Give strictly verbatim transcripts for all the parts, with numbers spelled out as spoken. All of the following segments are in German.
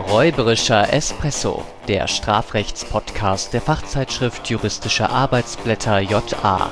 Räuberischer Espresso, der Strafrechtspodcast der Fachzeitschrift Juristische Arbeitsblätter J A.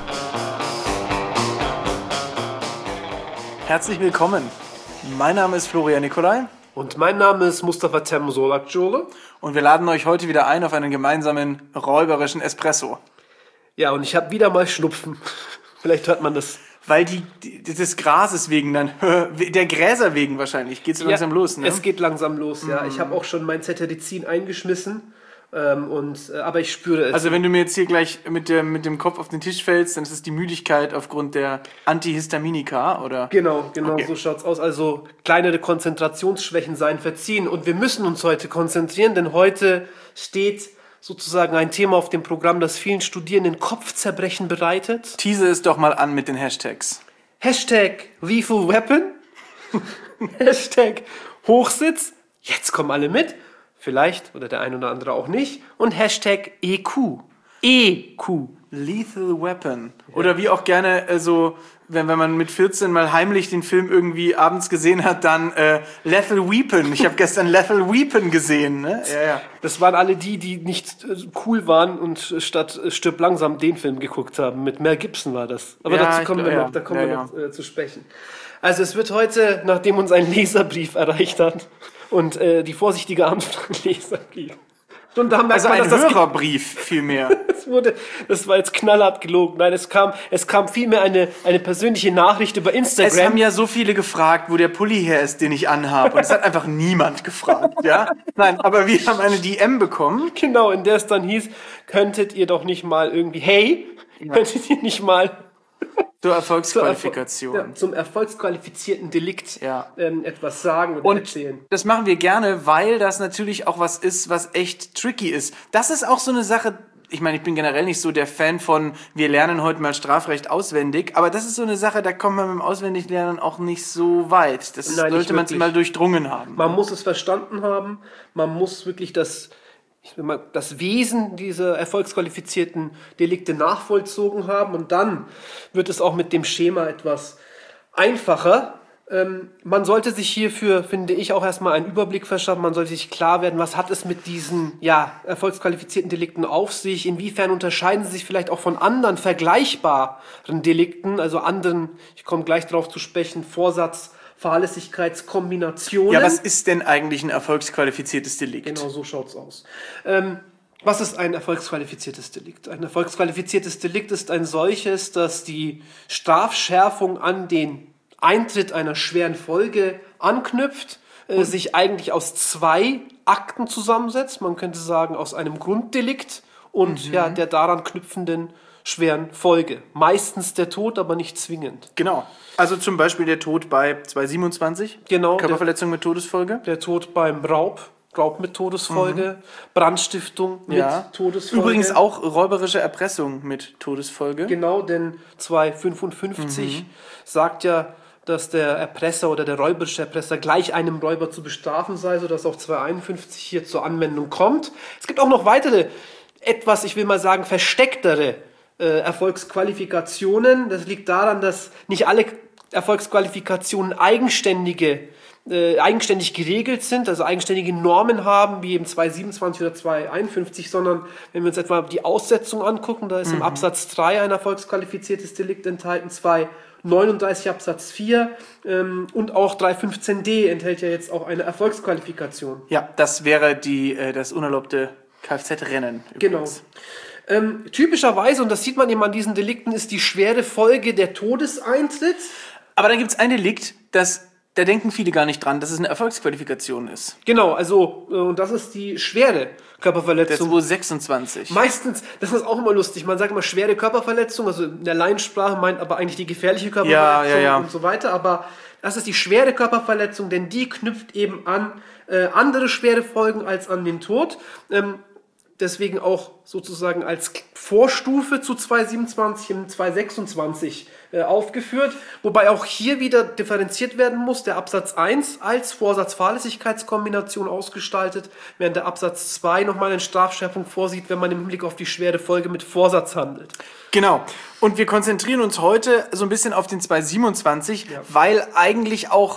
Herzlich willkommen. Mein Name ist Florian Nicolai. Und mein Name ist Mustafa Temsolakjole. Und wir laden euch heute wieder ein auf einen gemeinsamen räuberischen Espresso. Ja, und ich habe wieder mal Schnupfen. Vielleicht hört man das. Weil die, die des Grases wegen dann, der Gräser wegen wahrscheinlich, geht es so langsam ja, los, ne? Es geht langsam los, ja. Mm. Ich habe auch schon mein Cetirizin eingeschmissen, ähm, und, äh, aber ich spüre es. Also wenn du mir jetzt hier gleich mit, der, mit dem Kopf auf den Tisch fällst, dann ist es die Müdigkeit aufgrund der Antihistaminika, oder? Genau, genau, okay. So schaut's aus. Also kleinere Konzentrationsschwächen seien verziehen. Und wir müssen uns heute konzentrieren, denn heute steht sozusagen ein Thema auf dem Programm, das vielen Studierenden Kopfzerbrechen bereitet. Tease es doch mal an mit den Hashtags. Hashtag Lethal Weapon. Hashtag Hochsitz. Jetzt kommen alle mit. Vielleicht, oder der ein oder andere auch nicht. Und Hashtag E Q. E Q. Lethal Weapon. Oder wie auch gerne äh, so, wenn, wenn man mit vierzehn mal heimlich den Film irgendwie abends gesehen hat, dann äh, Lethal Weapon. Ich habe gestern Lethal Weapon gesehen. Ne? Ja, ja. Das waren alle die, die nicht äh, cool waren und statt äh, Stirb langsam den Film geguckt haben. Mit Mel Gibson war das. Aber ja, dazu kommen ich, wir ja, noch, da kommen ja, wir ja. noch äh, zu sprechen. Also es wird heute, nachdem uns ein Leserbrief erreicht hat und äh, die vorsichtige Anfrage Leserbrief. Und da merkt also man, ein dass Hörerbrief vielmehr. Das wurde, das war jetzt knallhart gelogen. Nein, es kam, es kam vielmehr eine, eine persönliche Nachricht über Instagram. Es haben ja so viele gefragt, wo der Pulli her ist, den ich anhabe. Und es hat einfach niemand gefragt, ja? Nein, aber wir haben eine D M bekommen. Genau, in der es dann hieß, könntet ihr doch nicht mal irgendwie, hey, ja. könntet ihr nicht mal zur Erfolgsqualifikation. Zur Erfol- ja, zum erfolgsqualifizierten Delikt ja. ähm, etwas sagen und, und erzählen. Das machen wir gerne, weil das natürlich auch was ist, was echt tricky ist. Das ist auch so eine Sache, ich meine, ich bin generell nicht so der Fan von, wir lernen heute mal Strafrecht auswendig, aber das ist so eine Sache, da kommt man mit dem Auswendiglernen auch nicht so weit. Das Nein, sollte man mal durchdrungen haben. Man muss es verstanden haben, man muss wirklich das... Ich will mal das Wesen dieser erfolgsqualifizierten Delikte nachvollzogen haben und dann wird es auch mit dem Schema etwas einfacher. Ähm, man sollte sich hierfür, finde ich, auch erstmal einen Überblick verschaffen. Man sollte sich klar werden, was hat es mit diesen ja, erfolgsqualifizierten Delikten auf sich? Inwiefern unterscheiden sie sich vielleicht auch von anderen vergleichbaren Delikten, also anderen, ich komme gleich darauf zu sprechen, Vorsatz, Fahrlässigkeitskombinationen. Ja, was ist denn eigentlich ein erfolgsqualifiziertes Delikt? Genau, so schaut's aus. Ähm, was ist ein erfolgsqualifiziertes Delikt? Ein erfolgsqualifiziertes Delikt ist ein solches, das die Strafschärfung an den Eintritt einer schweren Folge anknüpft, äh, sich eigentlich aus zwei Akten zusammensetzt. Man könnte sagen, aus einem Grunddelikt und mhm. ja, der daran knüpfenden schweren Folge. Meistens der Tod, aber nicht zwingend. Genau. Also zum Beispiel der Tod bei zweihundertsiebenundzwanzig. Genau. Körperverletzung mit Todesfolge. Der Tod beim Raub. Raub mit Todesfolge. Mhm. Brandstiftung mit ja. Todesfolge. Übrigens auch räuberische Erpressung mit Todesfolge. Genau, denn zweihundertfünfundfünfzig mhm. sagt ja, dass der Erpresser oder der räuberische Erpresser gleich einem Räuber zu bestrafen sei, sodass auch zweihunderteinundfünfzig hier zur Anwendung kommt. Es gibt auch noch weitere, etwas, ich will mal sagen, verstecktere Äh, Erfolgsqualifikationen. Das liegt daran, dass nicht alle Erfolgsqualifikationen eigenständige, äh, eigenständig geregelt sind, also eigenständige Normen haben, wie eben zweihundertsiebenundzwanzig oder zweihunderteinundfünfzig, sondern wenn wir uns etwa die Aussetzung angucken, da ist mhm. im Absatz drei ein erfolgsqualifiziertes Delikt enthalten, zweihundertneununddreißig Absatz vier ähm, und auch dreihundertfünfzehn d enthält ja jetzt auch eine Erfolgsqualifikation. Ja, das wäre die, äh, das unerlaubte Kfz-Rennen. Genau. Ähm, typischerweise, und das sieht man eben an diesen Delikten, ist die schwere Folge der Todeseintritt. Aber dann gibt es ein Delikt, das, da denken viele gar nicht dran, dass es eine Erfolgsqualifikation ist. Genau, also, äh, und das ist die schwere Körperverletzung. Der zweihundertsechsundzwanzig. Meistens, das ist auch immer lustig, man sagt immer schwere Körperverletzung, also in der Laiensprache meint aber eigentlich die gefährliche Körperverletzung ja, ja, ja. und so weiter, aber das ist die schwere Körperverletzung, denn die knüpft eben an äh, andere schwere Folgen als an den Tod. Ähm, Deswegen auch sozusagen als Vorstufe zu zweihundertsiebenundzwanzig und zweihundertsechsundzwanzig äh, aufgeführt. Wobei auch hier wieder differenziert werden muss. Der Absatz eins als Vorsatz-Fahrlässigkeitskombination ausgestaltet, während der Absatz zwei nochmal eine Strafschärfung vorsieht, wenn man im Hinblick auf die schwere Folge mit Vorsatz handelt. Genau. Und wir konzentrieren uns heute so ein bisschen auf den zweihundertsiebenundzwanzig, ja. weil eigentlich auch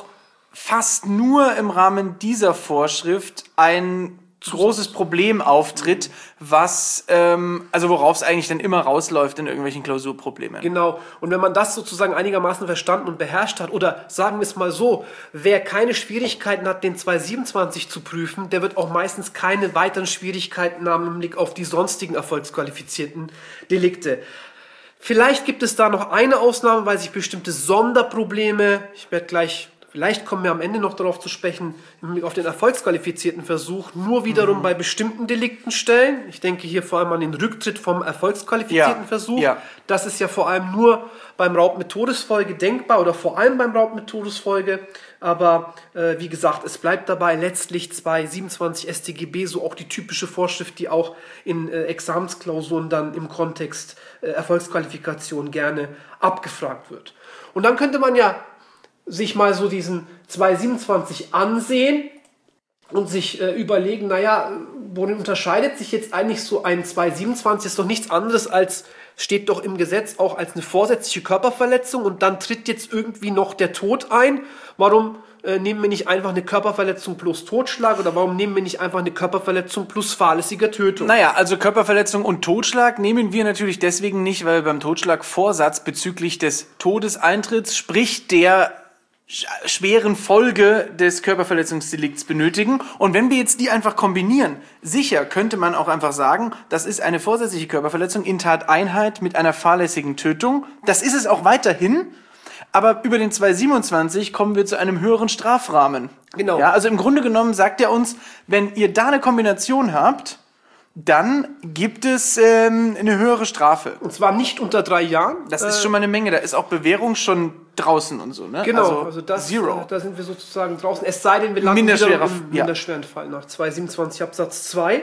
fast nur im Rahmen dieser Vorschrift ein großes Problem auftritt, was, ähm, also worauf es eigentlich dann immer rausläuft in irgendwelchen Klausurproblemen. Genau. Und wenn man das sozusagen einigermaßen verstanden und beherrscht hat, oder sagen wir es mal so, wer keine Schwierigkeiten hat, den zweihundertsiebenundzwanzig zu prüfen, der wird auch meistens keine weiteren Schwierigkeiten haben im Blick auf die sonstigen erfolgsqualifizierten Delikte. Vielleicht gibt es da noch eine Ausnahme, weil sich bestimmte Sonderprobleme, ich werde gleich Vielleicht kommen wir am Ende noch darauf zu sprechen, auf den erfolgsqualifizierten Versuch, nur wiederum mhm. bei bestimmten Delikten stellen. Ich denke hier vor allem an den Rücktritt vom erfolgsqualifizierten ja. Versuch. Ja. Das ist ja vor allem nur beim Raub mit Todesfolge denkbar oder vor allem beim Raub mit Todesfolge. Aber äh, wie gesagt, es bleibt dabei letztlich zweihundertsiebenundzwanzig S t G B, so auch die typische Vorschrift, die auch in äh, Examensklausuren dann im Kontext äh, Erfolgsqualifikation gerne abgefragt wird. Und dann könnte man ja sich mal so diesen zweihundertsiebenundzwanzig ansehen und sich äh, überlegen, naja, worin unterscheidet sich jetzt eigentlich so ein zweihundertsiebenundzwanzig? Ist doch nichts anderes als, steht doch im Gesetz auch als eine vorsätzliche Körperverletzung und dann tritt jetzt irgendwie noch der Tod ein. Warum äh, nehmen wir nicht einfach eine Körperverletzung plus Totschlag oder warum nehmen wir nicht einfach eine Körperverletzung plus fahrlässige Tötung? Naja, also Körperverletzung und Totschlag nehmen wir natürlich deswegen nicht, weil wir beim Totschlag Vorsatz bezüglich des Todeseintritts, sprich der schweren Folge des Körperverletzungsdelikts benötigen. Und wenn wir jetzt die einfach kombinieren, sicher könnte man auch einfach sagen, das ist eine vorsätzliche Körperverletzung in Tateinheit mit einer fahrlässigen Tötung. Das ist es auch weiterhin. Aber über den zweihundertsiebenundzwanzig kommen wir zu einem höheren Strafrahmen. Genau. Ja, also im Grunde genommen sagt er uns, wenn ihr da eine Kombination habt, dann gibt es ähm, eine höhere Strafe. Und zwar nicht unter drei Jahren. Das ist schon mal eine Menge. Da ist auch Bewährung schon draußen und so. Ne? Genau, also, also das, Zero. Äh, da sind wir sozusagen draußen. Es sei denn, wir landen Minderschwerer, wieder im ja. minderschweren Fall nach zweihundertsiebenundzwanzig Absatz zwei.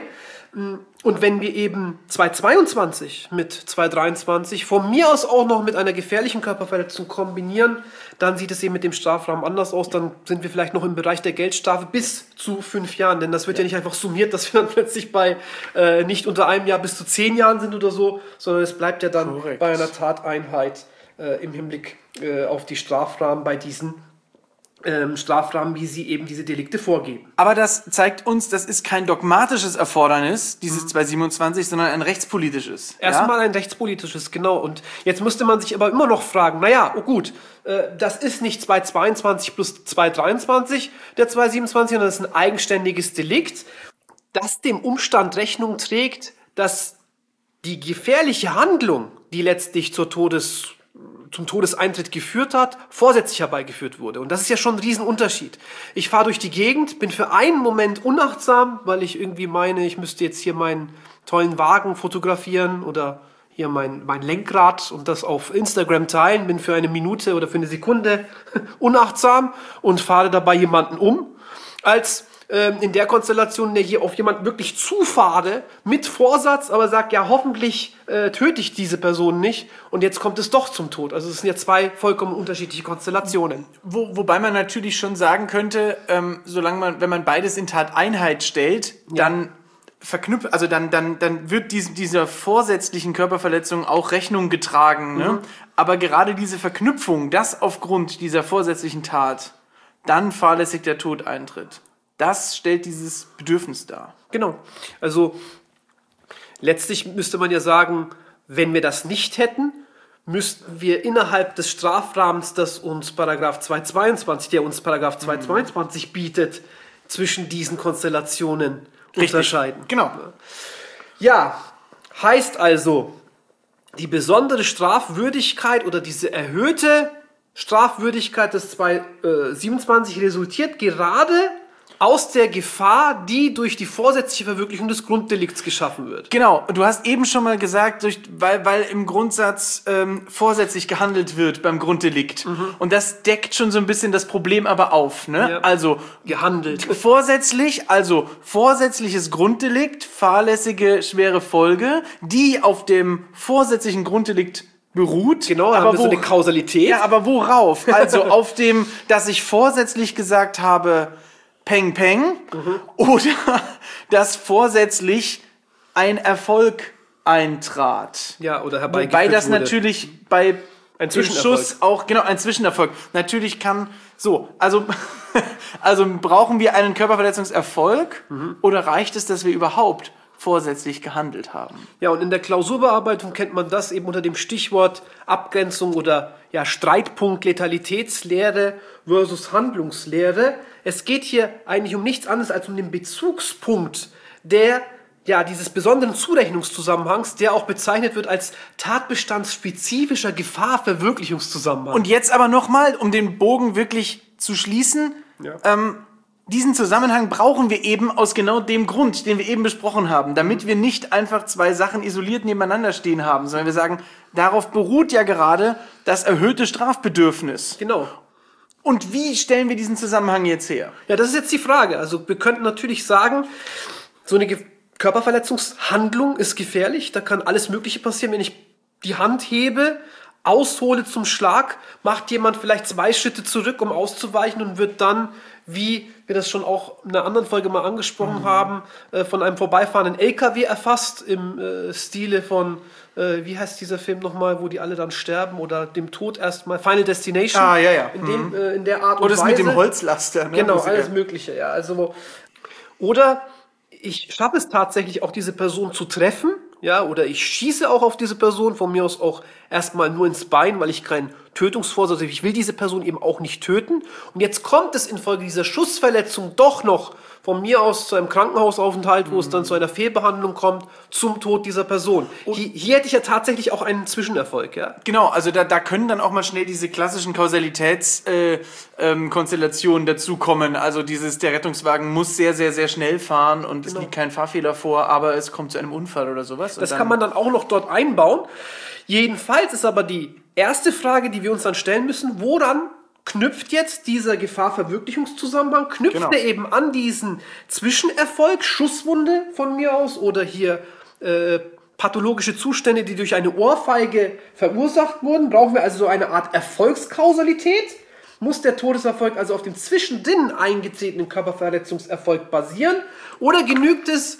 Und wenn wir eben zweihundertzweiundzwanzig mit zweihundertdreiundzwanzig von mir aus auch noch mit einer gefährlichen Körperverletzung kombinieren, dann sieht es eben mit dem Strafrahmen anders aus. Dann sind wir vielleicht noch im Bereich der Geldstrafe bis zu fünf Jahren. Denn das wird ja, ja nicht einfach summiert, dass wir dann plötzlich bei äh, nicht unter einem Jahr bis zu zehn Jahren sind oder so, sondern es bleibt ja dann Korrekt. bei einer Tateinheit äh, im Hinblick äh, auf die Strafrahmen bei diesen Ähm, Strafrahmen, wie sie eben diese Delikte vorgeben. Aber das zeigt uns, das ist kein dogmatisches Erfordernis, dieses mhm. zweihundertsiebenundzwanzig, sondern ein rechtspolitisches. Erstmal ja? ein rechtspolitisches, genau. Und jetzt müsste man sich aber immer noch fragen, naja, oh gut, äh, das ist nicht zweihundertzweiundzwanzig plus zweihundertdreiundzwanzig, der zweihundertsiebenundzwanzig, sondern das ist ein eigenständiges Delikt, das dem Umstand Rechnung trägt, dass die gefährliche Handlung, die letztlich zur Todes zum Todeseintritt geführt hat, vorsätzlich herbeigeführt wurde. Und das ist ja schon ein Riesenunterschied. Ich fahre durch die Gegend, bin für einen Moment unachtsam, weil ich irgendwie meine, ich müsste jetzt hier meinen tollen Wagen fotografieren oder hier mein, mein Lenkrad und das auf Instagram teilen, bin für eine Minute oder für eine Sekunde unachtsam und fahre dabei jemanden um, als in der Konstellation, in der hier auf jemanden wirklich zufahre, mit Vorsatz, aber sagt, ja, hoffentlich äh, töte ich diese Person nicht und jetzt kommt es doch zum Tod. Also es sind ja zwei vollkommen unterschiedliche Konstellationen. Wo, wobei man natürlich schon sagen könnte, ähm, solange man, wenn man beides in Tateinheit stellt, Ja. dann verknüpft, also dann, dann, dann wird dies, dieser vorsätzlichen Körperverletzung auch Rechnung getragen. Ne? Mhm. Aber gerade diese Verknüpfung, dass aufgrund dieser vorsätzlichen Tat dann fahrlässig der Tod eintritt, das stellt dieses Bedürfnis dar. Genau. Also letztlich müsste man ja sagen, wenn wir das nicht hätten, müssten wir innerhalb des Strafrahmens, das uns Paragraph zweihundertzweiundzwanzig, der uns Paragraph zweihundertzweiundzwanzig bietet, zwischen diesen Konstellationen Richtig. unterscheiden. Genau. Ja, heißt also, die besondere Strafwürdigkeit oder diese erhöhte Strafwürdigkeit des zweihundertsiebenundzwanzig resultiert gerade aus der Gefahr, die durch die vorsätzliche Verwirklichung des Grunddelikts geschaffen wird. Genau, du hast eben schon mal gesagt, durch, weil, weil im Grundsatz ähm, vorsätzlich gehandelt wird beim Grunddelikt. Mhm. Und das deckt schon so ein bisschen das Problem aber auf. Ne? Ja. Also Gehandelt. vorsätzlich, also vorsätzliches Grunddelikt, fahrlässige schwere Folge, die auf dem vorsätzlichen Grunddelikt beruht. Genau, da aber haben wir wo, so eine Kausalität. Ja, aber worauf? Also auf dem, dass ich vorsätzlich gesagt habe, Peng Peng, mhm. oder dass vorsätzlich ein Erfolg eintrat. Ja, oder herbeigeführt Wobei das wurde. natürlich bei Ein dem Zwischenerfolg. Schuss auch, genau, ein Zwischenerfolg. Natürlich kann So, also, also brauchen wir einen Körperverletzungserfolg mhm. oder reicht es, dass wir überhaupt vorsätzlich gehandelt haben? Ja, und in der Klausurbearbeitung kennt man das eben unter dem Stichwort Abgrenzung oder ja, Streitpunkt Letalitätslehre versus Handlungslehre. Es geht hier eigentlich um nichts anderes als um den Bezugspunkt der ja, dieses besonderen Zurechnungszusammenhangs, der auch bezeichnet wird als tatbestandsspezifischer Gefahrverwirklichungszusammenhang. Und jetzt aber nochmal, um den Bogen wirklich zu schließen, ja. ähm, diesen Zusammenhang brauchen wir eben aus genau dem Grund, den wir eben besprochen haben, damit wir nicht einfach zwei Sachen isoliert nebeneinander stehen haben, sondern wir sagen, darauf beruht ja gerade das erhöhte Strafbedürfnis. Genau. Und wie stellen wir diesen Zusammenhang jetzt her? Ja, das ist jetzt die Frage. Also wir könnten natürlich sagen, so eine Ge- Körperverletzungshandlung ist gefährlich. Da kann alles Mögliche passieren. Wenn ich die Hand hebe, aushole zum Schlag, macht jemand vielleicht zwei Schritte zurück, um auszuweichen und wird dann, wie wir das schon auch in einer anderen Folge mal angesprochen mhm. haben, äh, von einem vorbeifahrenden L K W erfasst im äh, Stile von, äh, wie heißt dieser Film nochmal, wo die alle dann sterben oder dem Tod erstmal, Final Destination. Ah, ja, ja. In, dem, mhm. äh, in der Art und Oder das Weise. mit dem Holzlaster. Ne? Genau, alles Mögliche, ja. Also, oder ich schaffe es tatsächlich auch, diese Person zu treffen, ja, oder ich schieße auch auf diese Person, von mir aus auch erstmal nur ins Bein, weil ich keinen Tötungsvorsatz habe. Ich will diese Person eben auch nicht töten. Und jetzt kommt es infolge dieser Schussverletzung doch noch von mir aus zu einem Krankenhausaufenthalt, wo mhm. es dann zu einer Fehlbehandlung kommt, zum Tod dieser Person. Hier, hier hätte ich ja tatsächlich auch einen Zwischenerfolg, ja. Genau, also da, da können dann auch mal schnell diese klassischen Kausalitätskonstellationen äh, ähm, dazukommen. Also dieses, der Rettungswagen muss sehr, sehr, sehr schnell fahren und genau. es liegt kein Fahrfehler vor, aber es kommt zu einem Unfall oder sowas. Das kann man dann auch noch dort einbauen. Jedenfalls ist aber die erste Frage, die wir uns dann stellen müssen, woran knüpft jetzt dieser Gefahrverwirklichungszusammenhang, knüpft genau. er eben an diesen Zwischenerfolg, Schusswunde von mir aus oder hier äh, pathologische Zustände, die durch eine Ohrfeige verursacht wurden. Brauchen wir also so eine Art Erfolgskausalität? Muss der Todeserfolg also auf dem zwischendrin eingetretenen Körperverletzungserfolg basieren? Oder genügt es,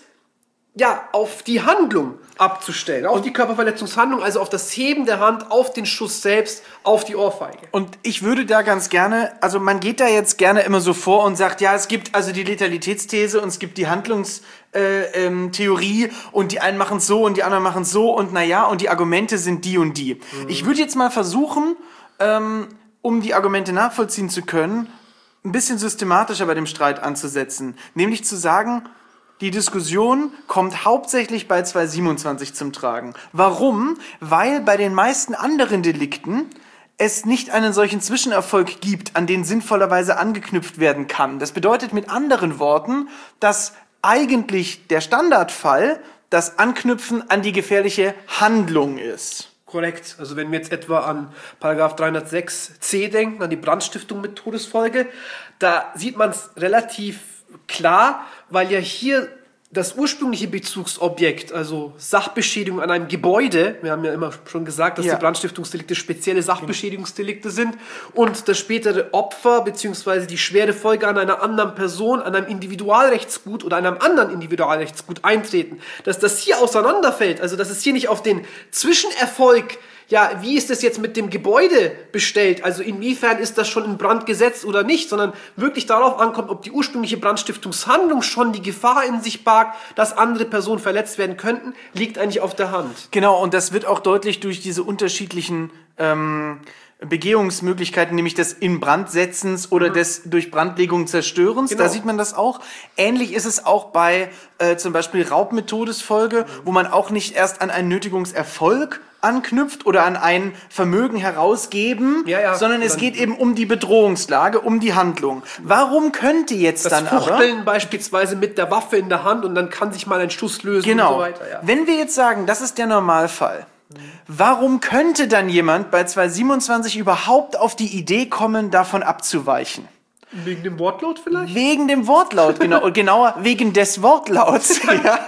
ja, auf die Handlung abzustellen, auf die Körperverletzungshandlung, also auf das Heben der Hand, auf den Schuss selbst, auf die Ohrfeige. Und ich würde da ganz gerne, also man geht da jetzt gerne immer so vor und sagt, ja, es gibt also die Letalitätsthese und es gibt die Handlungstheorie äh, ähm, und die einen machen es so und die anderen machen es so und naja, und die Argumente sind die und die. Mhm. Ich würde jetzt mal versuchen, ähm, um die Argumente nachvollziehen zu können, ein bisschen systematischer bei dem Streit anzusetzen, nämlich zu sagen, die Diskussion kommt hauptsächlich bei zwei siebenundzwanzig zum Tragen. Warum? Weil bei den meisten anderen Delikten es nicht einen solchen Zwischenerfolg gibt, an den sinnvollerweise angeknüpft werden kann. Das bedeutet mit anderen Worten, dass eigentlich der Standardfall das Anknüpfen an die gefährliche Handlung ist. Korrekt. Also wenn wir jetzt etwa an Paragraph dreihundertsechs c denken, an die Brandstiftung mit Todesfolge, da sieht man es relativ klar, weil ja hier das ursprüngliche Bezugsobjekt, also Sachbeschädigung an einem Gebäude, wir haben ja immer schon gesagt, dass ja. die Brandstiftungsdelikte spezielle Sachbeschädigungsdelikte sind und das spätere Opfer bzw. die schwere Folge an einer anderen Person, an einem Individualrechtsgut oder einem anderen Individualrechtsgut eintreten, dass das hier auseinanderfällt, also dass es hier nicht auf den Zwischenerfolg, ja, wie ist es jetzt mit dem Gebäude bestellt? Also inwiefern ist das schon in Brand gesetzt oder nicht? Sondern wirklich darauf ankommt, ob die ursprüngliche Brandstiftungshandlung schon die Gefahr in sich barg, dass andere Personen verletzt werden könnten, liegt eigentlich auf der Hand. Genau, und das wird auch deutlich durch diese unterschiedlichen ähm, Begehungsmöglichkeiten, nämlich des Inbrandsetzens oder mhm. des durch Brandlegung Zerstörens. Genau. Da sieht man das auch. Ähnlich ist es auch bei äh, zum Beispiel Raub mit Todesfolge, mhm. wo man auch nicht erst an einen Nötigungserfolg anknüpft oder an ein Vermögen herausgeben, ja, ja. sondern es geht eben um die Bedrohungslage, um die Handlung. Warum könnte jetzt das dann Fuchteln aber... beispielsweise mit der Waffe in der Hand und dann kann sich mal ein Schuss lösen genau. und so weiter. Ja. Wenn wir jetzt sagen, das ist der Normalfall, mhm. warum könnte dann jemand bei zwei siebenundzwanzig überhaupt auf die Idee kommen, davon abzuweichen? Wegen dem Wortlaut vielleicht? Wegen dem Wortlaut, genau. Und genauer wegen des Wortlauts. ja.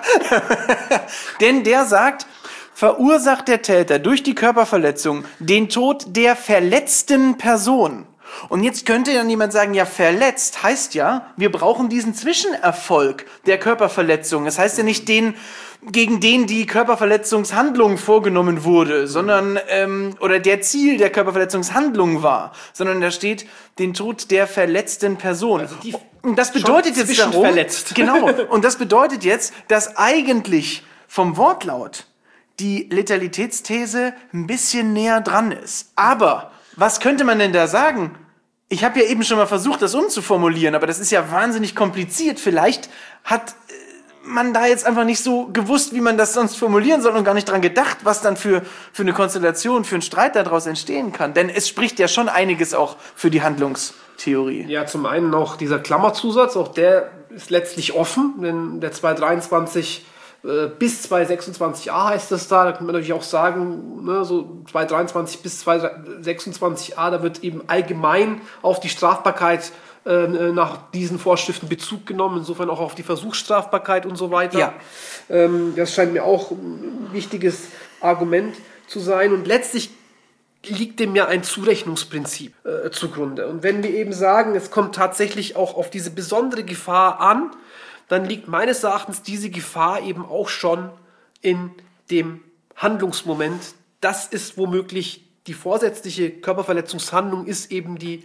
Denn der sagt... Verursacht der Täter durch die Körperverletzung den Tod der verletzten Person. Und jetzt könnte dann jemand sagen, ja, verletzt heißt ja, wir brauchen diesen Zwischenerfolg der Körperverletzung. Das heißt ja nicht den, gegen den die Körperverletzungshandlung vorgenommen wurde, sondern, ähm, oder der Ziel der Körperverletzungshandlung war, sondern da steht den Tod der verletzten Person. Also die und das bedeutet jetzt darum, verletzt. genau, und das bedeutet jetzt, dass eigentlich vom Wortlaut die Letalitätsthese ein bisschen näher dran ist. Aber was könnte man denn da sagen? Ich habe ja eben schon mal versucht, das umzuformulieren, aber das ist ja wahnsinnig kompliziert. Vielleicht hat man da jetzt einfach nicht so gewusst, wie man das sonst formulieren soll und gar nicht dran gedacht, was dann für, für eine Konstellation, für einen Streit daraus entstehen kann. Denn es spricht ja schon einiges auch für die Handlungstheorie. Ja, zum einen auch dieser Klammerzusatz, auch der ist letztlich offen, denn der zweihundertdreiundzwanzig äh, bis zweihundertsechsundzwanzig a heißt das da, da kann man natürlich auch sagen, ne, so zweihundertdreiundzwanzig bis zweihundertsechsundzwanzig a, da wird eben allgemein auf die Strafbarkeit äh, nach diesen Vorschriften Bezug genommen, insofern auch auf die Versuchsstrafbarkeit und so weiter. Ja. Ähm, das scheint mir auch ein wichtiges Argument zu sein und letztlich liegt dem ja ein Zurechnungsprinzip äh, zugrunde. Und wenn wir eben sagen, es kommt tatsächlich auch auf diese besondere Gefahr an, dann liegt meines Erachtens diese Gefahr eben auch schon in dem Handlungsmoment. Das ist womöglich die vorsätzliche Körperverletzungshandlung, ist eben die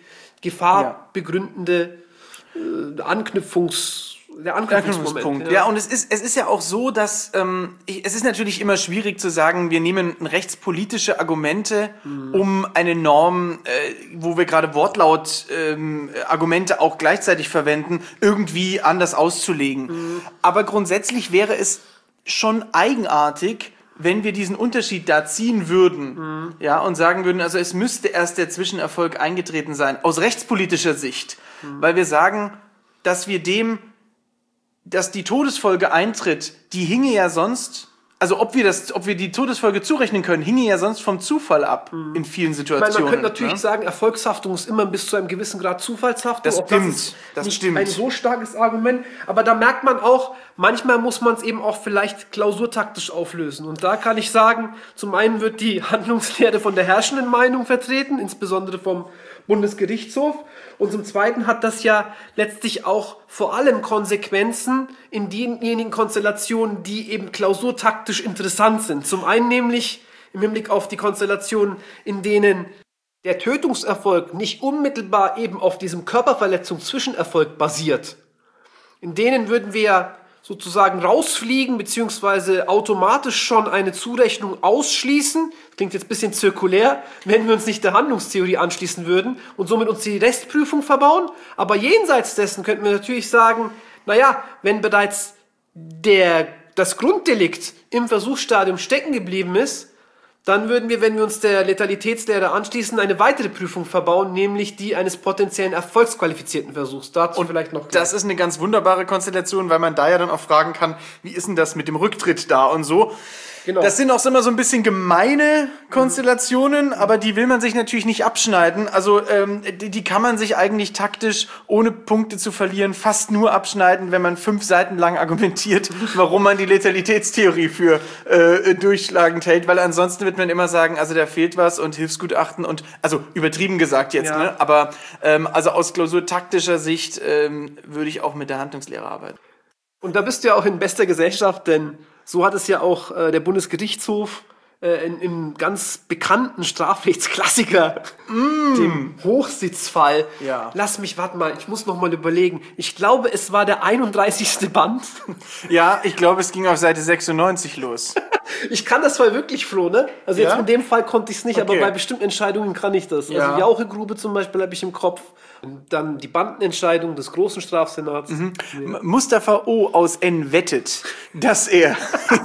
gefahrbegründende äh, Anknüpfungs der Anknüpfungspunkt. Ja. ja, und es ist, es ist ja auch so, dass ähm, ich, es ist natürlich immer schwierig zu sagen, wir nehmen rechtspolitische Argumente, mhm. um eine Norm, äh, wo wir gerade Wortlaut ähm, Argumente auch gleichzeitig verwenden, irgendwie anders auszulegen. Mhm. Aber grundsätzlich wäre es schon eigenartig, wenn wir diesen Unterschied da ziehen würden, mhm. ja, und sagen würden, also es müsste erst der Zwischenerfolg eingetreten sein, aus rechtspolitischer Sicht, mhm. weil wir sagen, dass wir dem dass die Todesfolge eintritt, die hinge ja sonst, also ob wir das, ob wir die Todesfolge zurechnen können, hinge ja sonst vom Zufall ab mhm. in vielen Situationen. Ich meine, man könnte natürlich ja? sagen, Erfolgshaftung ist immer bis zu einem gewissen Grad Zufallshaftung. Das auch stimmt, das ist das nicht stimmt. ein so starkes Argument, aber da merkt man auch, manchmal muss man es eben auch vielleicht klausurtaktisch auflösen. Und da kann ich sagen, zum einen wird die Handlungslehre von der herrschenden Meinung vertreten, insbesondere vom Bundesgerichtshof. Und zum Zweiten hat das ja letztlich auch vor allem Konsequenzen in denjenigen Konstellationen, die eben klausurtaktisch interessant sind. Zum einen nämlich im Hinblick auf die Konstellationen, in denen der Tötungserfolg nicht unmittelbar eben auf diesem Körperverletzung-Zwischenerfolg basiert. In denen würden wir ja sozusagen rausfliegen, beziehungsweise automatisch schon eine Zurechnung ausschließen. Klingt jetzt ein bisschen zirkulär, wenn wir uns nicht der Handlungstheorie anschließen würden und somit uns die Restprüfung verbauen. Aber jenseits dessen könnten wir natürlich sagen, naja, wenn bereits der, das Grunddelikt im Versuchsstadium stecken geblieben ist, dann würden wir, wenn wir uns der Letalitätslehre anschließen, eine weitere Prüfung verbauen, nämlich die eines potenziellen erfolgsqualifizierten Versuchs. Dazu und vielleicht noch gleich. Das ist eine ganz wunderbare Konstellation, weil man da ja dann auch fragen kann, wie ist denn das mit dem Rücktritt da und so. Genau. Das sind auch immer so ein bisschen gemeine Konstellationen, mhm. aber die will man sich natürlich nicht abschneiden. Also ähm, die, die kann man sich eigentlich taktisch, ohne Punkte zu verlieren, fast nur abschneiden, wenn man fünf Seiten lang argumentiert, warum man die Letalitätstheorie für äh, durchschlagend hält. Weil ansonsten wird man immer sagen, also da fehlt was und Hilfsgutachten und, also übertrieben gesagt jetzt, ja. ne? aber ähm, also aus klausurtaktischer Sicht ähm, würde ich auch mit der Handlungslehre arbeiten. Und da bist du ja auch in bester Gesellschaft, denn so hat es ja auch äh, der Bundesgerichtshof äh, in, im ganz bekannten Strafrechtsklassiker, mm. dem Hochsitzfall. Ja. Lass mich, warte mal, ich muss noch mal überlegen. Ich glaube, es war der einunddreißigste Band. Ja, ich glaube, es ging auf Seite sechsundneunzig los. Ich kann das zwar wirklich, Flo, ne? Also ja? jetzt in dem Fall konnte ich es nicht, okay. aber bei bestimmten Entscheidungen kann ich das. Ja. Also Jauchegrube zum Beispiel habe ich im Kopf. Und dann die Bandenentscheidung des großen Strafsenats. Mhm. Ja. Mustafa O. aus N. wettet, dass er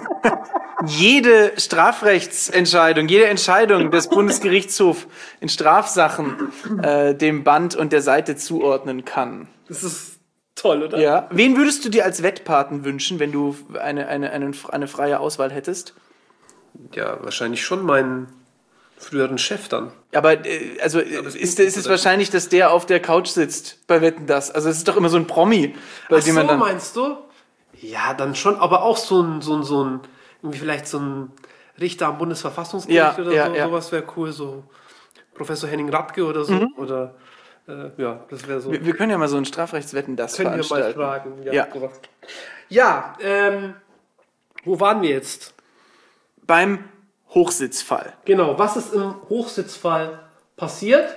jede Strafrechtsentscheidung, jede Entscheidung des Bundesgerichtshofs in Strafsachen äh, dem Band und der Seite zuordnen kann. Das ist toll, oder? Ja. Wen würdest du dir als Wettpaten wünschen, wenn du eine, eine, eine, eine freie Auswahl hättest? Ja, wahrscheinlich schon meinen früheren Chef dann. Aber äh, also Aber ist, ist es wahrscheinlich, dass der auf der Couch sitzt bei Wetten, das? Also es ist doch immer so ein Promi, bei Ach dem man so, dann meinst du? Ja, dann schon, aber auch so ein, so ein, so ein irgendwie vielleicht so ein Richter am Bundesverfassungsgericht ja, oder ja, so, ja. sowas wäre cool, so Professor Henning Radke oder so, mhm. oder äh, ja, das wäre so. Wir, wir können ja mal so ein Strafrechtswetten, das können veranstalten. wir mal fragen. Ja, ja, sowas. ja ähm, Wo waren wir jetzt? Beim Hochsitzfall. Genau, was ist im Hochsitzfall passiert?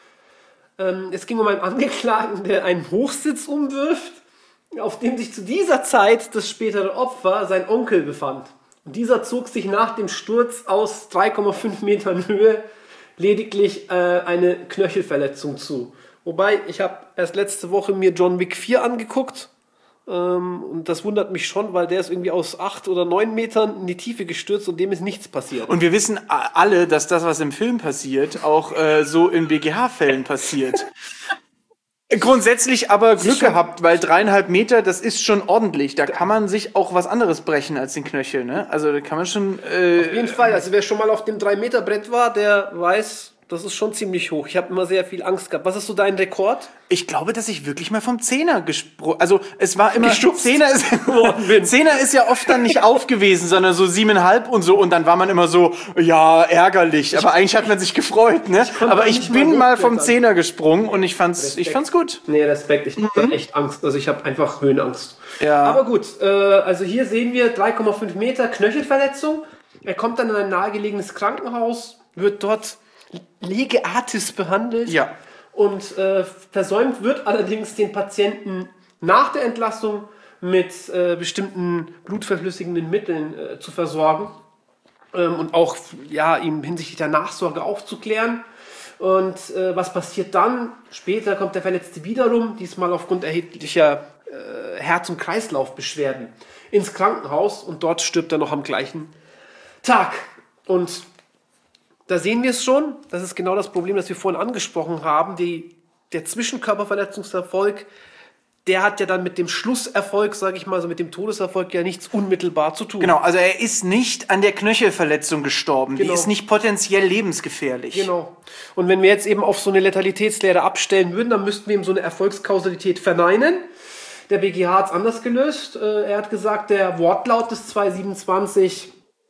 Ähm, es ging um einen Angeklagten, der einen Hochsitz umwirft, auf dem sich zu dieser Zeit das spätere Opfer, sein Onkel, befand. Und dieser zog sich nach dem Sturz aus drei Komma fünf Metern Höhe lediglich äh, eine Knöchelverletzung zu. Wobei, ich habe erst letzte Woche mir John Wick vier angeguckt. Ähm, und das wundert mich schon, weil der ist irgendwie aus acht oder neun Metern in die Tiefe gestürzt und dem ist nichts passiert. Und wir wissen a- alle, dass das, was im Film passiert, auch äh, so in B G H-Fällen passiert. Grundsätzlich aber Glück gehabt, weil dreieinhalb Meter, das ist schon ordentlich. Da kann man sich auch was anderes brechen als den Knöchel, ne? Also da kann man schon... Äh, Auf jeden Fall, also wer schon mal auf dem drei Meter Brett war, der weiß, das ist schon ziemlich hoch. Ich habe immer sehr viel Angst gehabt. Was ist so dein Rekord? Ich glaube, dass ich wirklich mal vom Zehner gesprungen... Also es war immer... Geschubst Zehner ist, worden bin. Zehner ist ja oft dann nicht auf gewesen, sondern so siebeneinhalb und so. Und dann war man immer so, ja, ärgerlich. Aber eigentlich hat man sich gefreut, ne? Aber ich nicht mal bin mal vom hochklettern. Zehner gesprungen und ich fand's, ich fand's gut. Nee, Respekt. Ich habe echt Angst. Also ich habe einfach Höhenangst. Ja. Aber gut, äh, also hier sehen wir drei Komma fünf Meter Knöchelverletzung. Er kommt dann in ein nahegelegenes Krankenhaus, wird dort lege artis behandelt. Ja. Und äh, versäumt wird allerdings den Patienten nach der Entlassung mit äh, bestimmten blutverflüssigenden Mitteln äh, zu versorgen ähm, und auch ja, ihm hinsichtlich der Nachsorge aufzuklären. Und äh, was passiert dann? Später kommt der Verletzte wiederum, diesmal aufgrund erheblicher äh, Herz- und Kreislaufbeschwerden, ins Krankenhaus und dort stirbt er noch am gleichen Tag. Und da sehen wir es schon, das ist genau das Problem, das wir vorhin angesprochen haben. Die, der Zwischenkörperverletzungserfolg, der hat ja dann mit dem Schlusserfolg, sage ich mal, so mit dem Todeserfolg ja nichts unmittelbar zu tun. Genau, also er ist nicht an der Knöchelverletzung gestorben. Genau. Die ist nicht potenziell lebensgefährlich. Genau. Und wenn wir jetzt eben auf so eine Letalitätslehre abstellen würden, dann müssten wir eben so eine Erfolgskausalität verneinen. Der B G H hat es anders gelöst. Äh, Er hat gesagt, der Wortlaut des zweihundertsiebenundzwanzig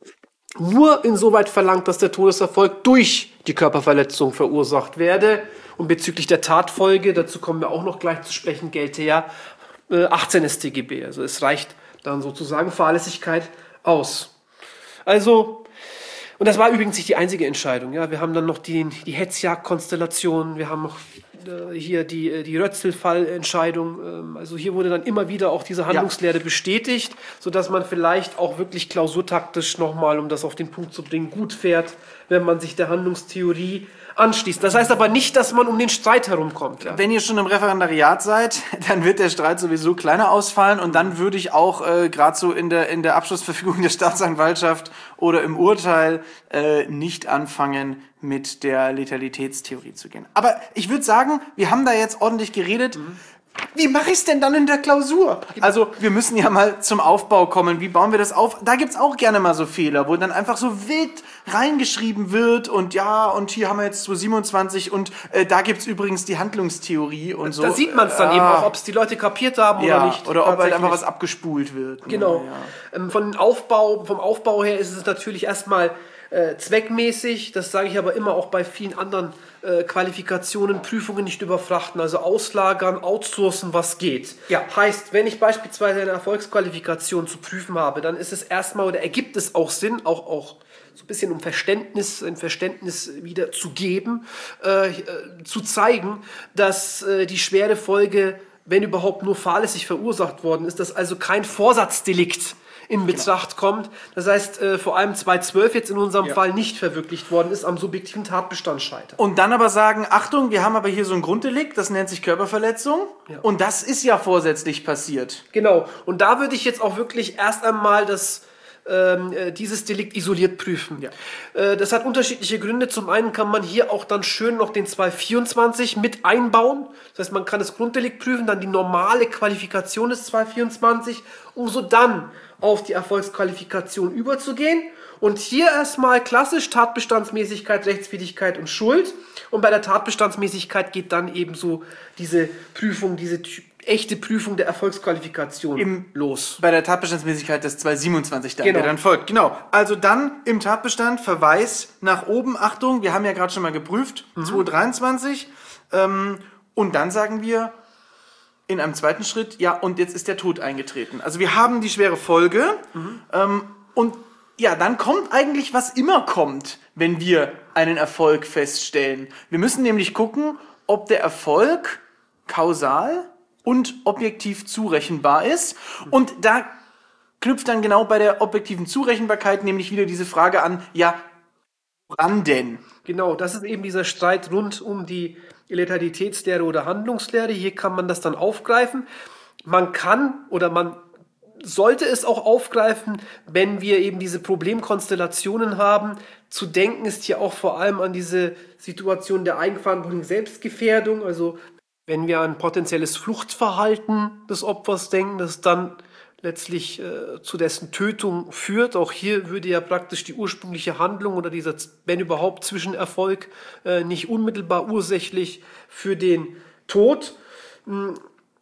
nur insoweit verlangt, dass der Todeserfolg durch die Körperverletzung verursacht werde. Und bezüglich der Tatfolge, dazu kommen wir auch noch gleich zu sprechen, gelte ja äh, achtzehn S t G B. Also es reicht dann sozusagen Fahrlässigkeit aus. Also, und das war übrigens nicht die einzige Entscheidung. Ja, wir haben dann noch die, die Hetzjagd-Konstellation, wir haben noch äh, hier die, die Rötzl-Fall-Entscheidung. Ähm, also hier wurde dann immer wieder auch diese Handlungslehre bestätigt, sodass man vielleicht auch wirklich klausurtaktisch nochmal, um das auf den Punkt zu bringen, gut fährt, wenn man sich der Handlungstheorie anschließt. Das heißt aber nicht, dass man um den Streit herumkommt. Ja. Wenn ihr schon im Referendariat seid, dann wird der Streit sowieso kleiner ausfallen und dann würde ich auch äh, gerade so in der, in der Abschlussverfügung der Staatsanwaltschaft oder im Urteil äh, nicht anfangen, mit der Letalitätstheorie zu gehen. Aber ich würde sagen, wir haben da jetzt ordentlich geredet. Mhm. Wie mache ich es denn dann in der Klausur? Also wir müssen ja mal zum Aufbau kommen. Wie bauen wir das auf? Da gibt's auch gerne mal so Fehler, wo dann einfach so wild reingeschrieben wird und ja, und hier haben wir jetzt zweihundertsiebenundzwanzig und äh, da gibt's übrigens die Handlungstheorie und so. Da sieht man es dann äh, eben auch, ob es die Leute kapiert haben ja, oder nicht. oder ob halt Tatsächlich. einfach was abgespult wird. Genau. Ja. Ähm, von Aufbau, vom Aufbau her ist es natürlich erstmal äh, zweckmäßig, das sage ich aber immer auch bei vielen anderen äh, Qualifikationen, Prüfungen nicht überfrachten, also auslagern, outsourcen, was geht. Ja. Heißt, wenn ich beispielsweise eine Erfolgsqualifikation zu prüfen habe, dann ist es erstmal oder ergibt es auch Sinn, auch, auch so ein bisschen um Verständnis, ein Verständnis wieder zu geben, äh, äh, zu zeigen, dass äh, die schwere Folge, wenn überhaupt, nur fahrlässig verursacht worden ist, dass also kein Vorsatzdelikt in Betracht genau. kommt. Das heißt, äh, vor allem zweihundertzwölf jetzt in unserem ja. Fall nicht verwirklicht worden ist, am subjektiven Tatbestand scheitert. Und dann aber sagen, Achtung, wir haben aber hier so ein Grunddelikt, das nennt sich Körperverletzung ja. und das ist ja vorsätzlich passiert. Genau. Und da würde ich jetzt auch wirklich erst einmal das ähm, dieses Delikt isoliert prüfen. Ja. Äh, das hat unterschiedliche Gründe. Zum einen kann man hier auch dann schön noch den zweihundertvierundzwanzig mit einbauen. Das heißt, man kann das Grunddelikt prüfen, dann die normale Qualifikation des zweihundertvierundzwanzig, um so dann auf die Erfolgsqualifikation überzugehen. Und hier erstmal klassisch Tatbestandsmäßigkeit, Rechtswidrigkeit und Schuld. Und bei der Tatbestandsmäßigkeit geht dann eben so diese Prüfung, diese echte Prüfung der Erfolgsqualifikation Im, los. Bei der Tatbestandsmäßigkeit des zweihundertsiebenundzwanzig dann, genau. der dann folgt. Genau. Also dann im Tatbestand Verweis nach oben. Achtung, wir haben ja gerade schon mal geprüft. Mhm. zweihundertdreiundzwanzig. Ähm, und dann sagen wir, in einem zweiten Schritt, ja, und jetzt ist der Tod eingetreten. Also wir haben die schwere Folge mhm. ähm, und ja, dann kommt eigentlich, was immer kommt, wenn wir einen Erfolg feststellen. Wir müssen nämlich gucken, ob der Erfolg kausal und objektiv zurechenbar ist. Und da knüpft dann genau bei der objektiven Zurechenbarkeit nämlich wieder diese Frage an, ja, woran denn? Genau, das ist eben dieser Streit rund um die Letalitätslehre oder Handlungslehre. Hier kann man das dann aufgreifen. Man kann oder man sollte es auch aufgreifen, wenn wir eben diese Problemkonstellationen haben. Zu denken ist hier auch vor allem an diese Situation der eigenverantwortlichen Selbstgefährdung. Also wenn wir an potenzielles Fluchtverhalten des Opfers denken, das dann letztlich äh, zu dessen Tötung führt. Auch hier würde ja praktisch die ursprüngliche Handlung oder dieser, wenn überhaupt, Zwischenerfolg äh, nicht unmittelbar ursächlich für den Tod. Hm,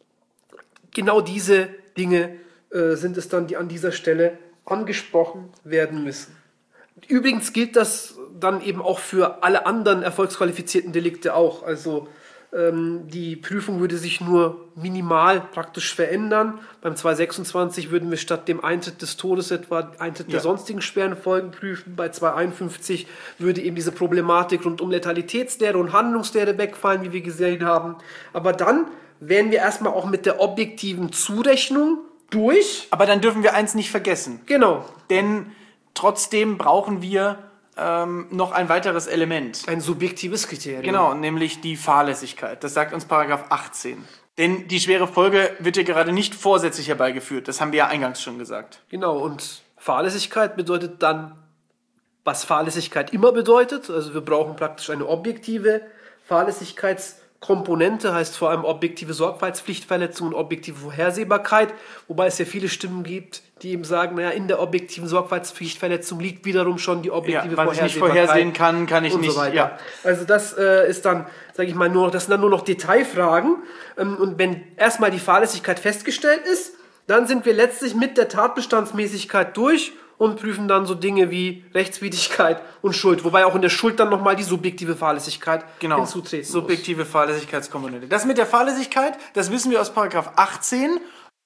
genau diese Dinge sind es dann, die an dieser Stelle angesprochen werden müssen. Übrigens gilt das dann eben auch für alle anderen erfolgsqualifizierten Delikte auch. Also ähm, die Prüfung würde sich nur minimal praktisch verändern. Beim zweihundertsechsundzwanzig würden wir statt dem Eintritt des Todes etwa Eintritt ja. der sonstigen schweren Folgen prüfen. Bei zweihunderteinundfünfzig würde eben diese Problematik rund um Letalitätslehre und Handlungslehre wegfallen, wie wir gesehen haben. Aber dann wären wir erstmal auch mit der objektiven Zurechnung durch. Aber dann dürfen wir eins nicht vergessen. Genau. Denn trotzdem brauchen wir ähm, noch ein weiteres Element. Ein subjektives Kriterium. Genau, nämlich die Fahrlässigkeit. Das sagt uns Paragraph achtzehn. Denn die schwere Folge wird ja gerade nicht vorsätzlich herbeigeführt. Das haben wir ja eingangs schon gesagt. Genau, und Fahrlässigkeit bedeutet dann, was Fahrlässigkeit immer bedeutet. Also wir brauchen praktisch eine objektive Fahrlässigkeits- Komponente, heißt vor allem objektive Sorgfaltspflichtverletzung und objektive Vorhersehbarkeit, wobei es ja viele Stimmen gibt, die eben sagen, naja, in der objektiven Sorgfaltspflichtverletzung liegt wiederum schon die objektive ja, Vorhersehbarkeit. Was ich nicht vorhersehen kann, kann ich und nicht. So weiter. Ja. Also das äh, ist dann, sage ich mal, nur, das sind dann nur noch Detailfragen. Ähm, und wenn erstmal die Fahrlässigkeit festgestellt ist, dann sind wir letztlich mit der Tatbestandsmäßigkeit durch und prüfen dann so Dinge wie Rechtswidrigkeit und Schuld. Wobei auch in der Schuld dann nochmal die subjektive Fahrlässigkeit genau. hinzutreten subjektive muss. Fahrlässigkeitskomponente. Das mit der Fahrlässigkeit, das wissen wir aus Paragraph achtzehn,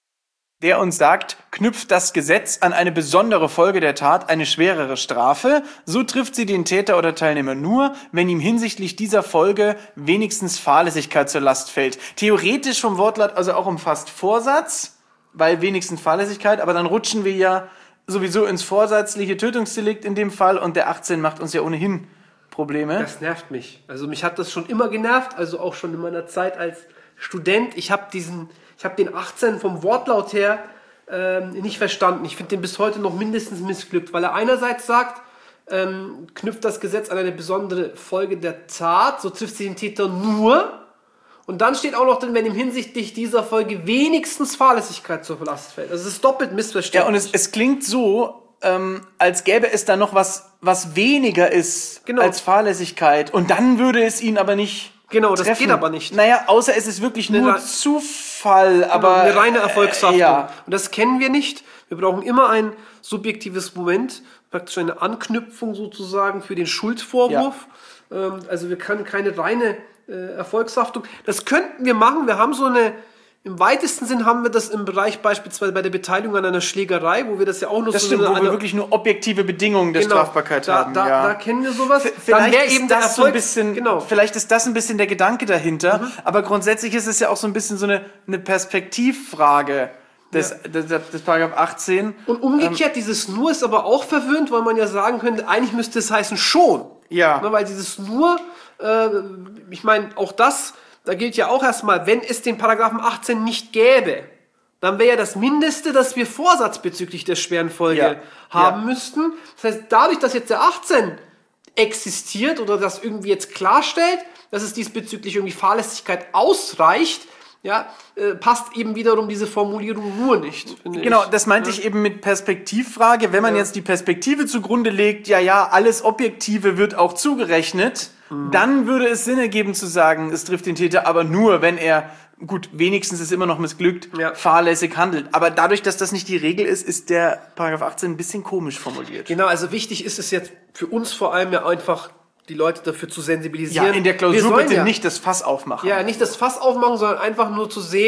der uns sagt, knüpft das Gesetz an eine besondere Folge der Tat eine schwerere Strafe, so trifft sie den Täter oder Teilnehmer nur, wenn ihm hinsichtlich dieser Folge wenigstens Fahrlässigkeit zur Last fällt. Theoretisch vom Wortlaut also auch umfasst Vorsatz, weil wenigstens Fahrlässigkeit, aber dann rutschen wir ja sowieso ins vorsätzliche Tötungsdelikt in dem Fall und der achtzehn macht uns ja ohnehin Probleme. Das nervt mich. Also mich hat das schon immer genervt, also auch schon in meiner Zeit als Student. Ich habe diesen, ich habe den achtzehn vom Wortlaut her ähm, nicht verstanden. Ich finde den bis heute noch mindestens missglückt, weil er einerseits sagt, ähm, knüpft das Gesetz an eine besondere Folge der Tat, so trifft sie den Täter nur. Und dann steht auch noch drin, wenn ihm hinsichtlich dieser Folge wenigstens Fahrlässigkeit zur Last fällt. Also es ist doppelt missverständlich. Ja, und es, es klingt so, ähm, als gäbe es da noch was, was weniger ist genau. als Fahrlässigkeit. Und dann würde es ihn aber nicht Genau, das treffen. geht aber nicht. Naja, außer es ist wirklich nur eine, Zufall, genau, aber... Eine reine Erfolgshaftung. Äh, ja. Und das kennen wir nicht. Wir brauchen immer ein subjektives Moment, praktisch eine Anknüpfung sozusagen für den Schuldvorwurf. Ja. Ähm, also wir können keine reine äh, Erfolgshaftung. Das könnten wir machen. Wir haben so eine, im weitesten Sinn haben wir das im Bereich beispielsweise bei der Beteiligung an einer Schlägerei, wo wir das ja auch nur das so stimmt, eine, wo wir wirklich nur objektive Bedingungen der genau, Strafbarkeit da, haben. Da, ja. da kennen wir sowas. V- vielleicht Dann ist eben das der so ein Erfolg, bisschen, genau. vielleicht ist das ein bisschen der Gedanke dahinter, Mhm. aber grundsätzlich ist es ja auch so ein bisschen so eine, eine Perspektivfrage des, Ja. des, des, des Paragraph achtzehn. Und umgekehrt, ähm, dieses nur ist aber auch verwirrend, weil man ja sagen könnte, eigentlich müsste es heißen schon. Ja. Ne, weil dieses nur, äh, ich meine, auch das, da gilt ja auch erstmal, wenn es den Paragraphen achtzehn nicht gäbe, dann wäre ja das Mindeste, dass wir Vorsatz bezüglich der schweren Folge Ja. haben Ja. müssten. Das heißt, dadurch, dass jetzt der achtzehn existiert oder das irgendwie jetzt klarstellt, dass es diesbezüglich irgendwie Fahrlässigkeit ausreicht, ja, äh, passt eben wiederum diese Formulierung nur nicht. Genau, ich. das meinte ja. ich eben mit Perspektivfrage. Wenn man Ja. jetzt die Perspektive zugrunde legt, ja, ja, alles Objektive wird auch zugerechnet, mhm. dann würde es Sinn ergeben zu sagen, es trifft den Täter aber nur, wenn er, gut, wenigstens ist immer noch missglückt, Ja. fahrlässig handelt. Aber dadurch, dass das nicht die Regel ist, ist der Paragraph achtzehn ein bisschen komisch formuliert. Genau, also wichtig ist es jetzt für uns vor allem ja einfach, die Leute dafür zu sensibilisieren. Ja, in der Wir Klausur sollen bitte ja, nicht das Fass aufmachen. Ja, nicht das Fass aufmachen, sondern einfach nur zu sehen,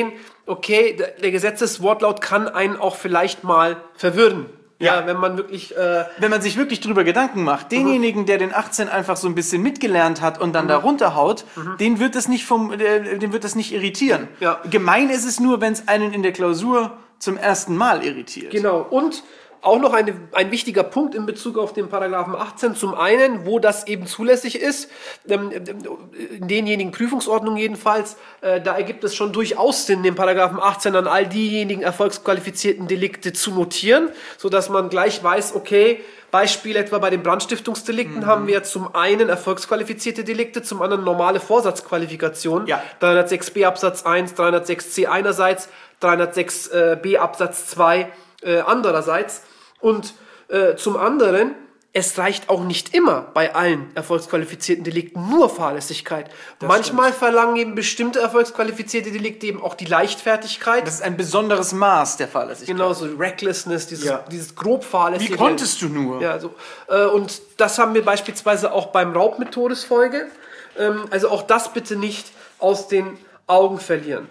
okay, der, der Gesetzeswortlaut kann einen auch vielleicht mal verwirren. Ja, Ja. wenn man wirklich... Äh, Wenn man sich wirklich drüber Gedanken macht, denjenigen, der den achtzehn einfach so ein bisschen mitgelernt hat und dann da runterhaut, den wird das nicht vom, äh, den wird das nicht irritieren. Ja. Gemein ist es nur, wenn es einen in der Klausur zum ersten Mal irritiert. Genau, und auch noch eine, ein wichtiger Punkt in Bezug auf den Paragraphen achtzehn. Zum einen, wo das eben zulässig ist, ähm, in denjenigen Prüfungsordnungen jedenfalls, äh, da ergibt es schon durchaus Sinn, den Paragraphen achtzehn an all diejenigen erfolgsqualifizierten Delikte zu notieren, sodass man gleich weiß, okay, Beispiel etwa bei den Brandstiftungsdelikten mhm. haben wir zum einen erfolgsqualifizierte Delikte, zum anderen normale Vorsatzqualifikationen. Ja. dreihundertsechs b Absatz eins, dreihundertsechs c einerseits, dreihundertsechs b Absatz zwei äh, andererseits. Und äh, zum anderen, es reicht auch nicht immer bei allen erfolgsqualifizierten Delikten nur Fahrlässigkeit. Das Manchmal stimmt. Verlangen eben bestimmte erfolgsqualifizierte Delikte eben auch die Leichtfertigkeit. Das ist ein besonderes Maß der Fahrlässigkeit. Genau, so Recklessness, dieses, ja. dieses grob Fahrlässige. Wie konntest du nur? Ja, so. Äh, und das haben wir beispielsweise auch beim Raub mit Todesfolge. Ähm, also auch das bitte nicht aus den Augen verlieren.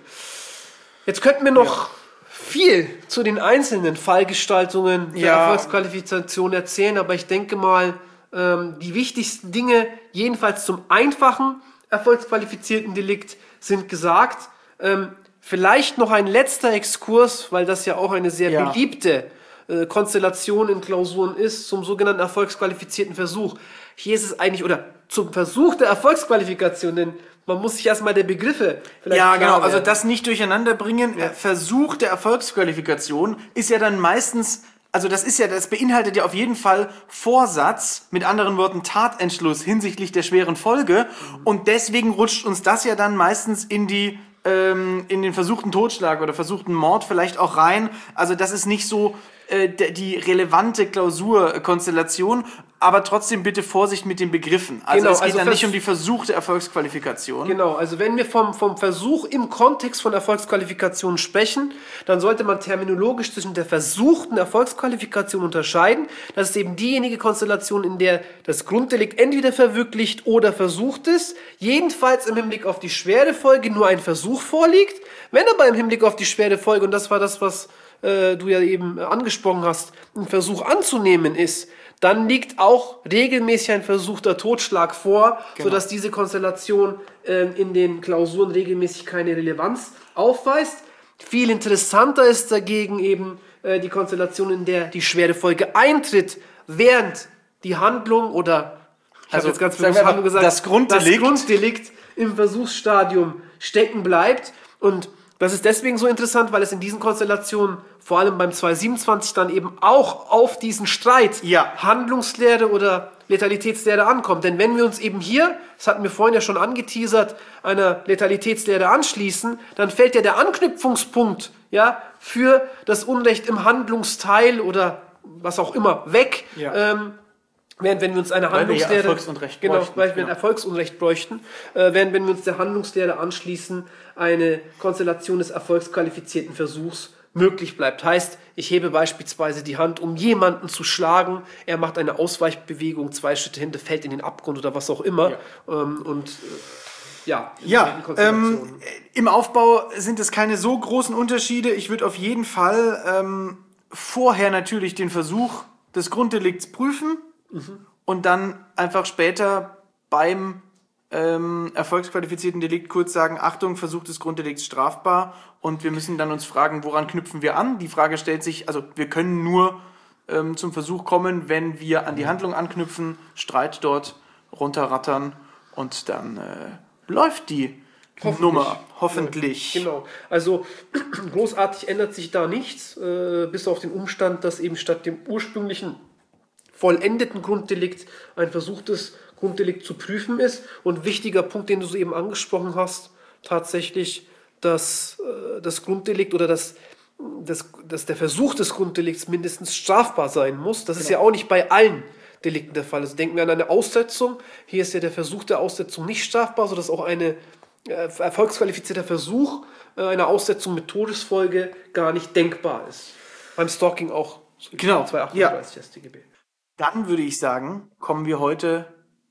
Jetzt könnten wir noch... Ja. viel zu den einzelnen Fallgestaltungen der ja. Erfolgsqualifikation erzählen, aber ich denke mal, ähm, die wichtigsten Dinge, jedenfalls zum einfachen erfolgsqualifizierten Delikt, sind gesagt. Ähm, vielleicht noch ein letzter Exkurs, weil das ja auch eine sehr ja. beliebte äh, Konstellation in Klausuren ist, zum sogenannten erfolgsqualifizierten Versuch. Hier ist es eigentlich, oder zum Versuch der Erfolgsqualifikation, denn man muss sich erstmal der Begriffe vielleicht Ja, genau, werden. also das nicht durcheinander bringen. Ja. Versuch der Erfolgsqualifikation ist ja dann meistens, also das ist ja, das beinhaltet ja auf jeden Fall Vorsatz, mit anderen Worten Tatentschluss hinsichtlich der schweren Folge. Mhm. Und deswegen rutscht uns das ja dann meistens in die, ähm, in den versuchten Totschlag oder versuchten Mord vielleicht auch rein. Also das ist nicht so äh, die relevante Klausurkonstellation. Aber trotzdem bitte Vorsicht mit den Begriffen. Also genau, es geht also dann nicht um die versuchte Erfolgsqualifikation. Genau, also wenn wir vom, vom Versuch im Kontext von Erfolgsqualifikation sprechen, dann sollte man terminologisch zwischen der versuchten Erfolgsqualifikation unterscheiden. Das ist eben diejenige Konstellation, in der das Grunddelikt entweder verwirklicht oder versucht ist. Jedenfalls im Hinblick auf die schwere Folge nur ein Versuch vorliegt. Wenn aber im Hinblick auf die schwere Folge, und das war das, was äh, du ja eben angesprochen hast, ein Versuch anzunehmen ist, dann liegt auch regelmäßig ein versuchter Totschlag vor, genau. sodass diese Konstellation äh, in den Klausuren regelmäßig keine Relevanz aufweist. Viel interessanter ist dagegen eben äh, die Konstellation, in der die schwere Folge eintritt, während die Handlung oder, ich also, habe jetzt ganz bewusst Handlung gesagt, das Grunddelikt. das Grunddelikt im Versuchsstadium stecken bleibt. Und das ist deswegen so interessant, weil es in diesen Konstellationen, vor allem beim zweihundertsiebenundzwanzig, dann eben auch auf diesen Streit ja. Handlungslehre oder Letalitätslehre ankommt. Denn wenn wir uns eben hier, das hatten wir vorhin ja schon angeteasert, einer Letalitätslehre anschließen, dann fällt ja der Anknüpfungspunkt ja, für das Unrecht im Handlungsteil oder was auch immer weg. Ja. Ähm, Während wenn wir uns eine Handlungslehre, weil wir ja Erfolgsunrecht genau, bräuchten, weil wir genau. ein Erfolgsunrecht bräuchten, äh, während wenn wir uns der Handlungslehre anschließen, eine Konstellation des erfolgsqualifizierten Versuchs möglich bleibt. Heißt, ich hebe beispielsweise die Hand, um jemanden zu schlagen, er macht eine Ausweichbewegung, zwei Schritte hinter, fällt in den Abgrund oder was auch immer. Ja. Ähm, und äh, ja, ja ähm, im Aufbau sind es keine so großen Unterschiede. Ich würde auf jeden Fall ähm, vorher natürlich den Versuch des Grunddelikts prüfen. Mhm. Und dann einfach später beim ähm, erfolgsqualifizierten Delikt kurz sagen, Achtung, Versuch des Grunddelikts strafbar, und wir müssen dann uns fragen, woran knüpfen wir an? Die Frage stellt sich, also wir können nur ähm, zum Versuch kommen, wenn wir an die Handlung anknüpfen, Streit dort runterrattern und dann äh, läuft die Hoffentlich. Nummer, hoffentlich. Genau, also großartig ändert sich da nichts, äh, bis auf den Umstand, dass eben statt dem ursprünglichen vollendeten Grunddelikt ein versuchtes Grunddelikt zu prüfen ist. Und wichtiger Punkt, den du soeben angesprochen hast, tatsächlich, dass äh, das Grunddelikt oder das, das, dass der Versuch des Grunddelikts mindestens strafbar sein muss. Das genau. ist ja auch nicht bei allen Delikten der Fall. Also denken wir an eine Aussetzung. Hier ist ja der Versuch der Aussetzung nicht strafbar, sodass auch ein äh, erfolgsqualifizierter Versuch äh, einer Aussetzung mit Todesfolge gar nicht denkbar ist. Beim Stalking auch. Genau, zweihundertachtunddreißig ja. S t G B. Dann würde ich sagen, kommen wir heute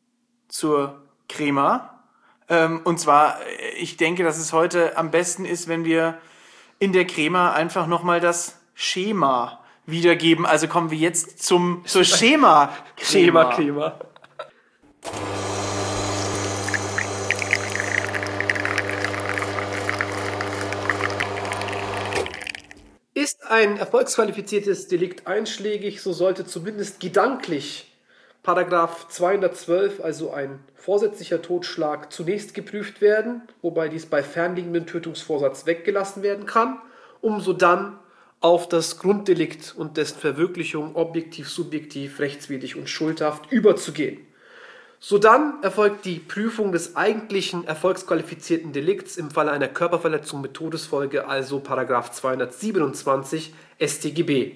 zur Crema. Ähm, und zwar, ich denke, dass es heute am besten ist, wenn wir in der Crema einfach nochmal das Schema wiedergeben. Also kommen wir jetzt zum zur Schema Crema, Crema. Ist ein erfolgsqualifiziertes Delikt einschlägig, so sollte zumindest gedanklich Paragraph zweihundertzwölf, also ein vorsätzlicher Totschlag, zunächst geprüft werden, wobei dies bei fernliegendem Tötungsvorsatz weggelassen werden kann, um sodann auf das Grunddelikt und dessen Verwirklichung objektiv, subjektiv, rechtswidrig und schuldhaft überzugehen. Sodann erfolgt die Prüfung des eigentlichen erfolgsqualifizierten Delikts im Falle einer Körperverletzung mit Todesfolge, also Paragraph zweihundertsiebenundzwanzig S t G B.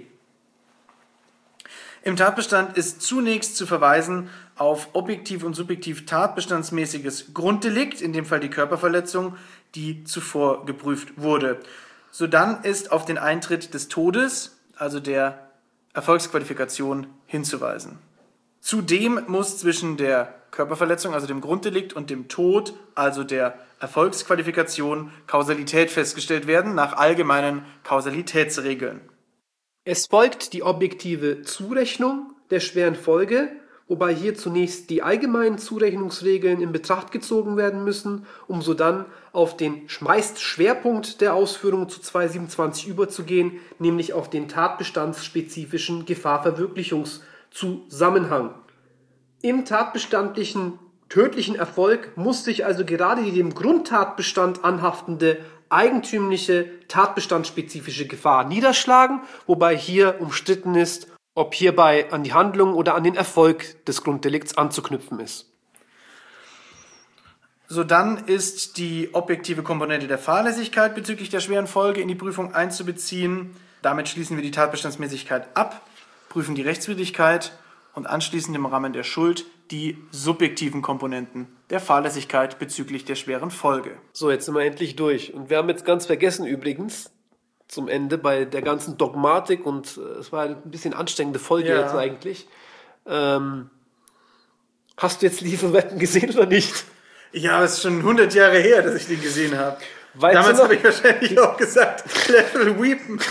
Im Tatbestand ist zunächst zu verweisen auf objektiv und subjektiv tatbestandsmäßiges Grunddelikt, in dem Fall die Körperverletzung, die zuvor geprüft wurde. Sodann ist auf den Eintritt des Todes, also der Erfolgsqualifikation, hinzuweisen. Zudem muss zwischen der Körperverletzung, also dem Grunddelikt, und dem Tod, also der Erfolgsqualifikation, Kausalität festgestellt werden nach allgemeinen Kausalitätsregeln. Es folgt die objektive Zurechnung der schweren Folge, wobei hier zunächst die allgemeinen Zurechnungsregeln in Betracht gezogen werden müssen, um sodann auf den meist Schwerpunkt der Ausführung zu zweihundertsiebenundzwanzig überzugehen, nämlich auf den tatbestandsspezifischen Gefahrverwirklichungszusammenhang. Im tatbestandlichen tödlichen Erfolg muss sich also gerade die dem Grundtatbestand anhaftende eigentümliche tatbestandspezifische Gefahr niederschlagen, wobei hier umstritten ist, ob hierbei an die Handlung oder an den Erfolg des Grunddelikts anzuknüpfen ist. Sodann ist die objektive Komponente der Fahrlässigkeit bezüglich der schweren Folge in die Prüfung einzubeziehen. Damit schließen wir die Tatbestandsmäßigkeit ab, prüfen die Rechtswidrigkeit und anschließend im Rahmen der Schuld die subjektiven Komponenten der Fahrlässigkeit bezüglich der schweren Folge. So, jetzt sind wir endlich durch. Und wir haben jetzt ganz vergessen übrigens, zum Ende bei der ganzen Dogmatik, und äh, es war ein bisschen anstrengende Folge Ja. jetzt eigentlich. Ähm, hast du jetzt Lief und Wetten gesehen oder nicht? Ja, es ist schon hundert Jahre her, dass ich den gesehen habe. Weißt Damals du noch- habe ich wahrscheinlich auch gesagt, Level Weepen.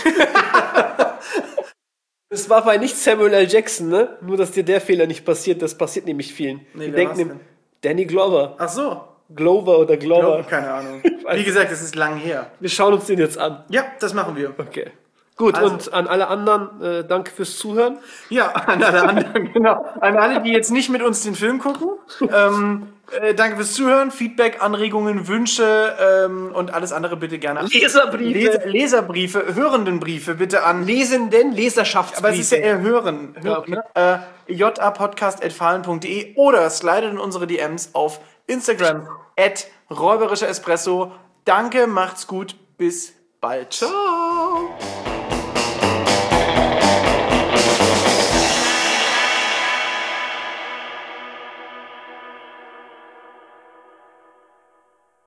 Es war bei nicht Samuel L. Jackson, ne? Nur, dass dir der Fehler nicht passiert. Das passiert nämlich vielen. Nee, Die wer denken, war's nem- denn? Danny Glover. Ach so, Glover oder Glover. glaub, keine Ahnung. Wie gesagt, es ist lang her. Wir schauen uns den jetzt an. Ja, das machen wir. Okay. Gut, Also- und an alle anderen, äh, danke fürs Zuhören. Ja, an alle anderen, genau. An alle, die jetzt nicht mit uns den Film gucken. Ähm, äh, danke fürs Zuhören. Feedback, Anregungen, Wünsche ähm, und alles andere bitte gerne. Leserbriefe. Leser, Leserbriefe, Hörendenbriefe bitte an. Lesenden Leserschaftsbriefe. Aber es ist ja eher Hören. Ja, okay. äh, j a podcast at fahlen punkt d e oder slidet in unsere D Ms auf Instagram at räuberischer Espresso. Danke, macht's gut, bis bald. Ciao.